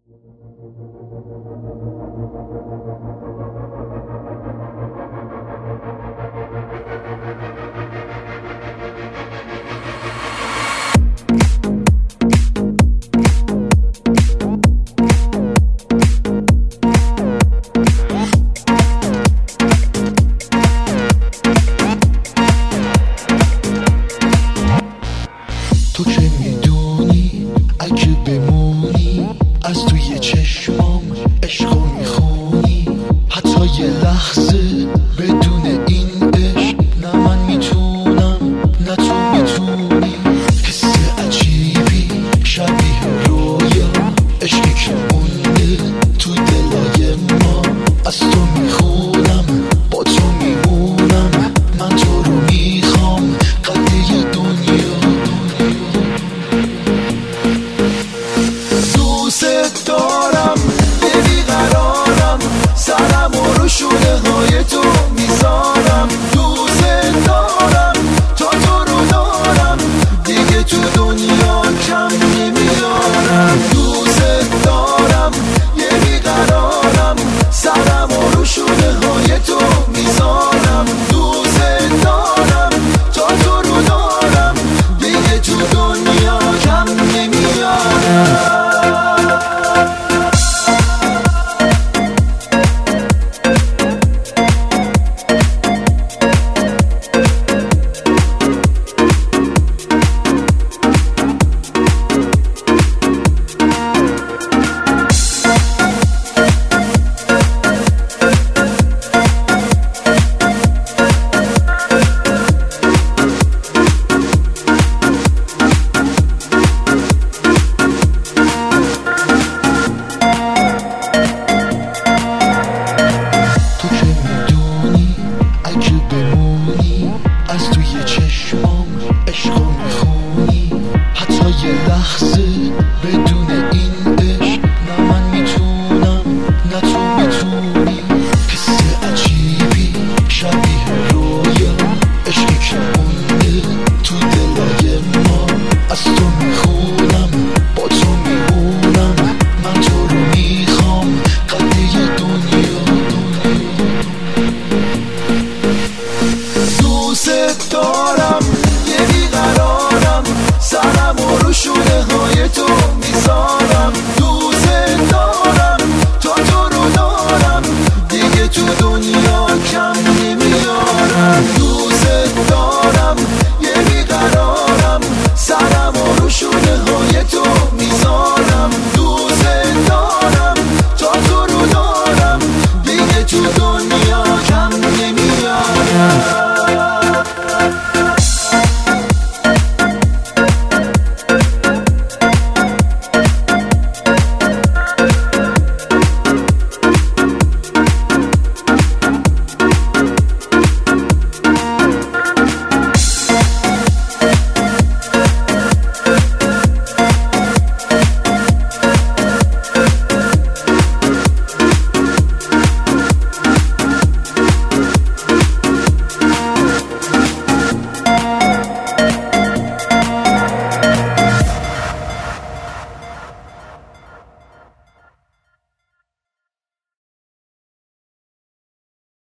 تو که میدونی اگه بمونی از توی چشمام عشقو میخونی، حتی یه لحظه بدون این عشق نه من میتونم نه تو میتونی. حس عجیبی شبیه رویا، عشقی که مونده تو دلای ما، از تو میخونم با تو میمونم، من تو رو میخوام قدیه دنیا. دوست دارم، بیقرارم، سرم